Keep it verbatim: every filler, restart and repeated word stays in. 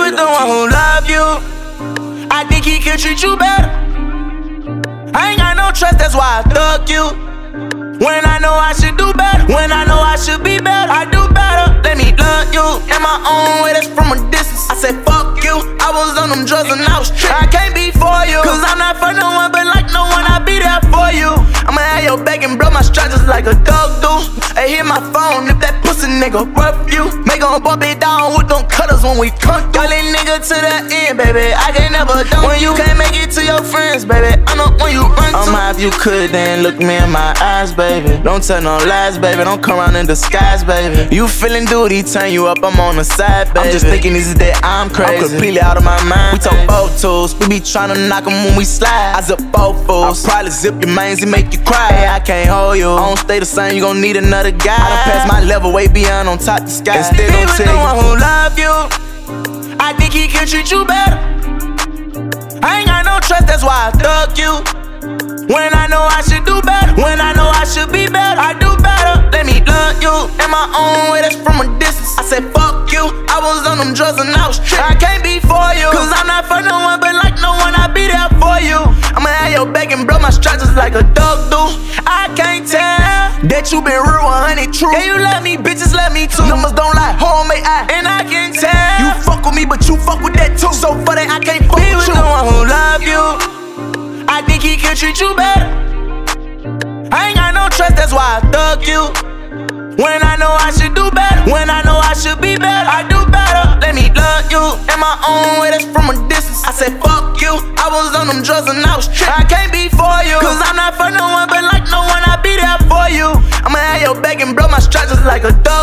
was the one who loved you. I think he could treat you better. I ain't got no trust, that's why I thug you. When I know I should do better, when I know I should be better, I do better. Let me love you in my own way, that's from a distance. I said fuck you, I was on them drugs and I was tripping. I can't be for you, cause I'm not for no one, but like no one, I'll be there for you. I'ma have your back and blow my strap just like a dog do. Hey, hit my phone if that pussy nigga rough you. Make him bump it down with them cutters when we come through. Call that nigga to the end, baby, I can't never done. When you can't make it to your friends, baby, I know when you run to. Oh my, if you could, then look me in my eyes, baby. Don't tell no lies, baby, don't come around in disguise, baby. You feeling duty, turn you up, I'm on the side, baby. I'm just thinking this is that I'm crazy, I'm completely out of my mind. We talk both tools, we be tryna knock them when we slide. I zip both fools, I'll probably zip your mains and make you cry. Hey, I can't hold you, I don't stay the same, you gon' need another guy. I done passed my level way beyond on top the sky. And still gon' tell you, the one who love you, I think he can treat you better. I ain't got no trust, that's why I thug you. When I know I should do better, when I know I should be better, I do better. Let me love you in my own way, that's from a distance. I said fuck you, I was on them drugs and I was tripping. I can't be for you, cause I'm not for no one, but like no one, I'll be there for you. I'ma have your back and blow my strap just like a dog do. I can't tell that you been real, one hundred true. Yeah, you let me, bitches let me too. Numbers don't lie, home may I, and I can tell you fuck with me, but you fuck with that too. So for that I can't fuck with you. He was the one who love you, I think he can treat you better. I ain't got no trust, that's why I thug you. When I know I should do better, when I know I should be better, I do better. Let me love you in my own way, that's from a distance. I said fuck you, I was on them drugs and I was tripping. I can't be for you, cause I'm not for no one, but like no one, I'll be there for you. I'ma have your back and blow my strap just like a dog.